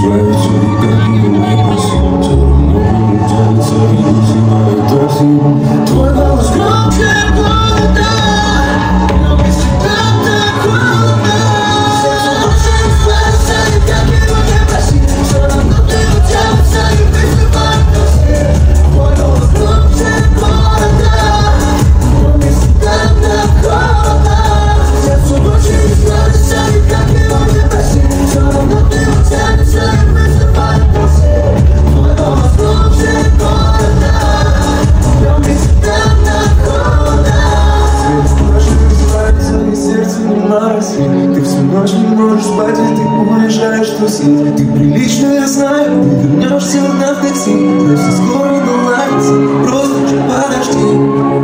сбиваются и как его не просил. Все равно тянется и называют такси. Твой голос громче города, но без тебя так холодно. Сердце очень спасся, и как его не просил. Все равно ты утянешься и вызывает такси. Твой голос громче города, но без тебя так холодно. Сердце очень спасся, и как его не просил. Все равно ты утянешься и вызывает такси. Твой голос громче города, но без тебя так холодно. Свет ночи разбивается, и сердце не морозит. Ты всю ночь не можешь спать, и ты уезжаешь тусить. Ты прилично, я знаю, ты вернешься на такси. Но все скоро наладится, просто чуть подожди.